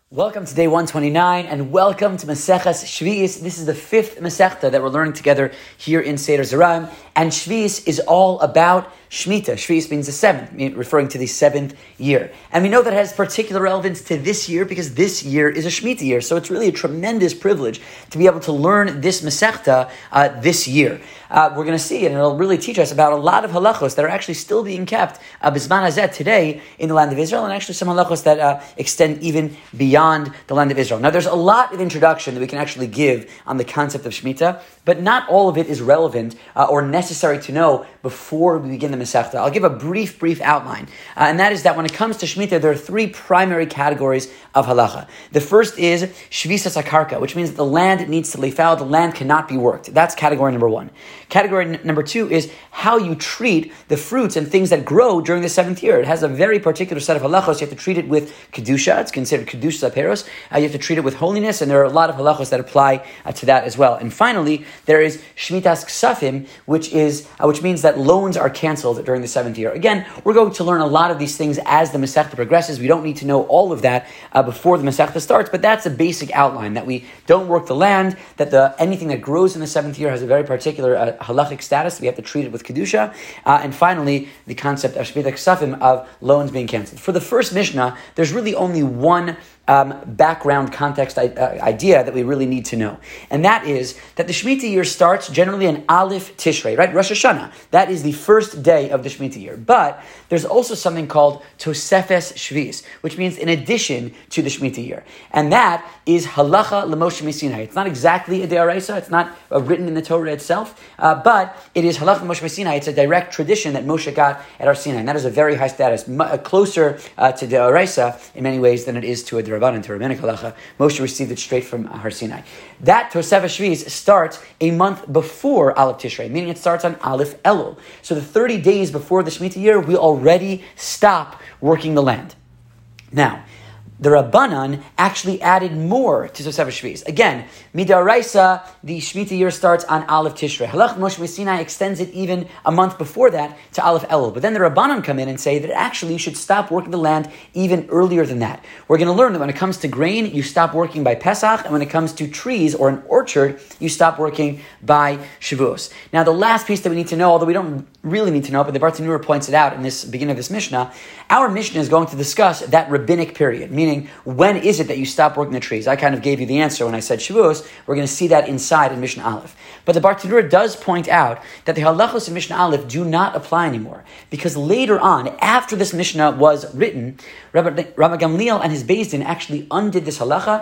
Welcome to day 129 and welcome to Maseches Shvi'is. This is the fifth Masechta that we're learning together here in Seder Zeraim. And Shvi'is is all about Shemitah. Shvi'is means the seventh, referring to the seventh year. And we know that it has particular relevance to this year because this year is a Shemitah year. So it's really a tremendous privilege to be able to learn this Masechta this year. We're going to see it, and it'll really teach us about a lot of halachos that are actually still being kept Bisman Hazeh today in the land of Israel, and actually some halachos that extend even beyond the land of Israel. Now, there's a lot of introduction that we can actually give on the concept of Shemitah, but not all of it is relevant or necessary to know before we begin the Masechta. I'll give a brief outline, and that is that when it comes to Shemitah, there are three primary categories of halacha. The first is Shvisas HaKarka, which means that the land needs to lay fallow, the land cannot be worked. That's category number one. Category number two is how you treat the fruits and things that grow during the seventh year. It has a very particular set of halachos. You have to treat it with kedusha. It's considered kedusha aperos. You have to treat it with holiness, and there are a lot of halachos that apply to that as well. And finally, there is shmitas ksafim, which means that loans are canceled during the seventh year. Again, we're going to learn a lot of these things as the Masechta progresses. We don't need to know all of that before the Masechta starts, but that's a basic outline, that we don't work the land, that anything that grows in the seventh year has a very particular halachic status. We have to treat it with kedusha, and finally, the concept of shmitas ksafim, of loans being canceled. For the first Mishnah, there's really only one background context idea that we really need to know. And that is that the Shemitah year starts generally on Aleph Tishrei, right? Rosh Hashanah. That is the first day of the Shemitah year. But there's also something called Tosefes Shvi'is, which means in addition to the Shemitah year. And that is Halacha L'Moshe Sinai. It's not exactly a De'araisa. It's not written in the Torah itself, but it is Halacha L'Moshe Sinai. It's a direct tradition that Moshe got at Har Sinai. And that is a very high status, closer to De'araisa in many ways than it is to a Rabbanan, to rabbinic halacha. Moshe received it straight from Har Sinai. That Tosefes Shvi'is starts a month before Aleph Tishrei, meaning it starts on Aleph Elul. So the 30 days before the Shemitah year, we already stop working the land. Now, the Rabbanan actually added more to Tosefes Shvi'is. Again, Midaraisa, the Shemitah year starts on Aleph Tishrei. Halach Moshe Sinai extends it even a month before that to Aleph Elul. But then the Rabbanan come in and say that actually you should stop working the land even earlier than that. We're going to learn that when it comes to grain, you stop working by Pesach, and when it comes to trees or an orchard, you stop working by Shavuos. Now, the last piece that we need to know, although we don't really need to know, but the Bartanura points it out in this beginning of this Mishnah, our Mishnah is going to discuss that rabbinic period, meaning when is it that you stop working the trees? I kind of gave you the answer when I said Shavuos. We're going to see that inside in Mishnah Aleph. But the Bartanura does point out that the halachos in Mishnah Aleph do not apply anymore, because later on, after this Mishnah was written, Rabbi Gamliel and his Beis Din actually undid this halacha.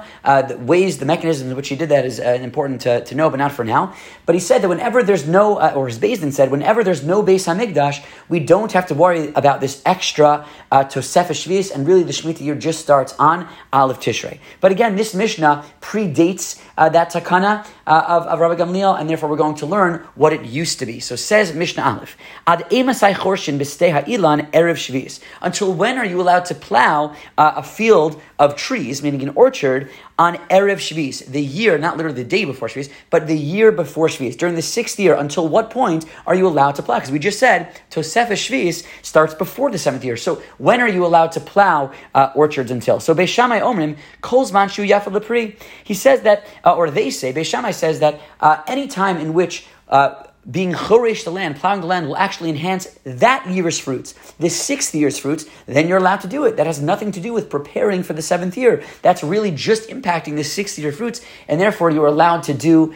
The mechanisms in which he did that is important to know, but not for now. But he said that whenever there's no, or his Beis Din said, whenever there's no Beis Hamikdash, we don't have to worry about this extra Tosefes Shvi'is, and really the Shemitah year just starts on Aleph Tishrei. But again, this Mishnah predates that takana of Rabbi Gamliel, and therefore we're going to learn what it used to be. So says Mishnah Aleph, Ad emasai chorshin b'stei ha'ilan erev Shvi'is. Until when are you allowed to plow a field of trees, meaning an orchard, on Erev Shvi'is, the year, not literally the day before Shvi'is, but the year before Shvi'is? During the sixth year, until what point are you allowed to plow? Because we just said Tosefes Shvi'is starts before the seventh year. So when are you allowed to plow orchards until? So Beis Shammai Omrim, Kol Zman Shu Yafa L'Pri. He says that, or they say, Beis Shammai says that any time in which being choresh the land, plowing the land, will actually enhance that year's fruits, the sixth year's fruits, then you're allowed to do it. That has nothing to do with preparing for the seventh year. That's really just impacting the sixth year fruits, and therefore you're allowed to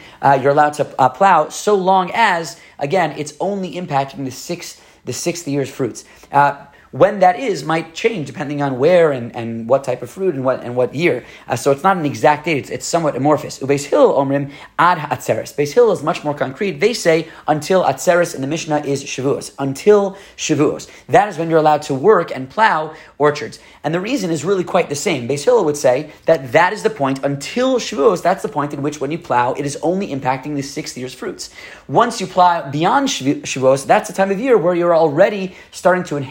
plow so long as, again, it's only impacting the sixth year's fruits. When that is might change depending on where and what type of fruit and what year. So it's not an exact date. It's somewhat amorphous. Ubeis Hillel omrim ad atzeres. Beis Hillel is much more concrete. They say until atzeres in the Mishnah is Shavuos. Until Shavuos. That is when you're allowed to work and plow orchards. And the reason is really quite the same. Beis Hillel would say that is the point until Shavuos. That's the point in which when you plow, it is only impacting the sixth year's fruits. Once you plow beyond Shavuos, that's the time of year where you're already starting to enhance and get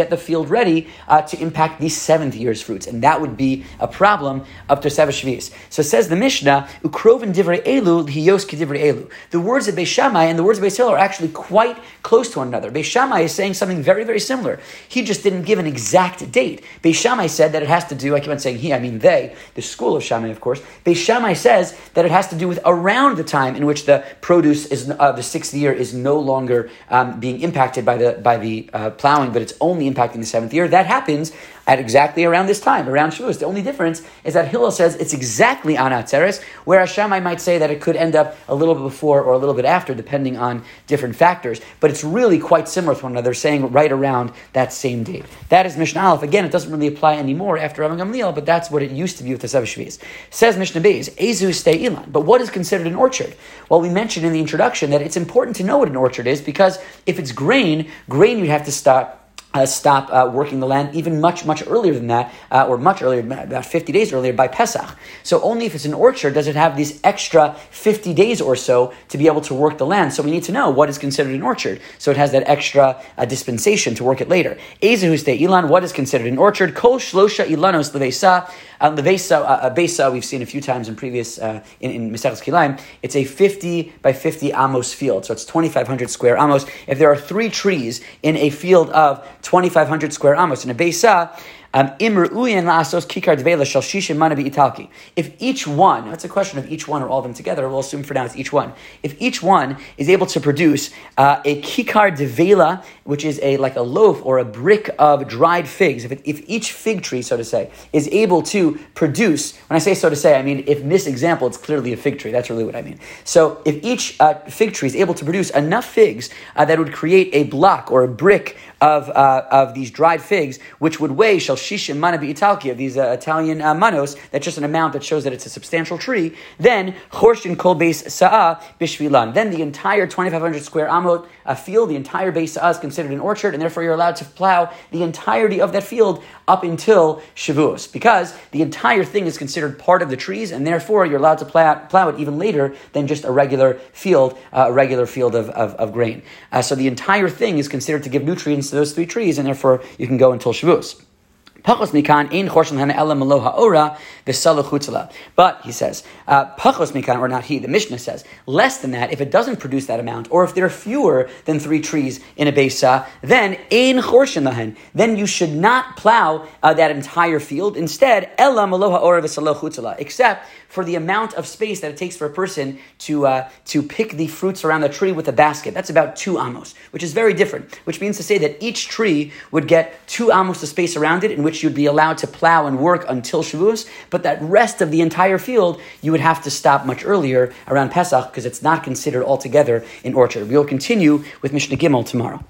get the field ready to impact the seventh year's fruits. And that would be a problem of Tosefes Shvius. So says the Mishnah, Ukroven divrei elu lihiyos kedivrei elu. The words of Beis Shammai and the words of Beis Hillel are actually quite close to one another. Beis Shammai is saying something very, very similar. He just didn't give an exact date. Beis Shammai said that it has to do, I keep on saying he, I mean they, the school of Shammai, of course. Beis Shammai says that it has to do with around the time in which the produce is the sixth year is no longer being impacted by the plowing, but it's only impacting the seventh year. That happens at exactly around this time, around Shavuos. The only difference is that Hillel says it's exactly on Atzeres, whereas Shammai might say that it could end up a little bit before or a little bit after, depending on different factors. But it's really quite similar to one another, saying right around that same date. That is Mishnah Aleph. Again, it doesn't really apply anymore after Rabban Gamliel, but that's what it used to be with the Tosefes Shvius. Says Mishnah Beis, Ezu stei ilan. But what is considered an orchard? Well, we mentioned in the introduction that it's important to know what an orchard is, because if it's grain you'd have to stop working the land even much earlier than that, or much earlier, about 50 days earlier by Pesach. So only if it's an orchard does it have these extra 50 days or so to be able to work the land. So we need to know what is considered an orchard. So it has that extra dispensation to work it later. Ezehu stei ilan, what is considered an orchard? Kol shlosha ilanos levesa. Besa, we've seen a few times in previous, in Maseches Kilayim, it's a 50 by 50 amos field. So it's 2,500 square amos. If there are 3 trees in a field of 2,500 square amos in a Besa, if each one, that's a question of each one or all of them together, we'll assume for now it's each one. If each one is able to produce a kikar de vela, which is like a loaf or a brick of dried figs, if each fig tree, so to say, is able to produce, when I say so to say, I mean, if in this example, it's clearly a fig tree, that's really what I mean. So if each fig tree is able to produce enough figs that would create a block or a brick of these dried figs, which would weigh shishim mana italki, of these Italian manos, that's just an amount that shows that it's a substantial tree, then chorshin kol beis sa'ah bishvilan. Then the entire 2,500 square amot field, the entire beis sa'ah is considered an orchard, and therefore you're allowed to plow the entirety of that field up until Shavuos, because the entire thing is considered part of the trees, and therefore you're allowed to plow it even later than just a regular field of grain. So the entire thing is considered to give nutrients to those 3 trees, and therefore you can go until Shavuos. But he says, pachos mikan, or not he, the Mishnah says, less than that, if it doesn't produce that amount, or if there are fewer than 3 trees in a besa, then ein chorshin lahen, then you should not plow that entire field. Instead, ela malo ha'ora v'salo chutzala, except for the amount of space that it takes for a person to pick the fruits around the tree with a basket. That's about 2 amos, which is very different, which means to say that each tree would get 2 amos of space around it in which you'd be allowed to plow and work until Shavuos, but that rest of the entire field, you would have to stop much earlier around Pesach because it's not considered altogether an orchard. We will continue with Mishnah Gimel tomorrow.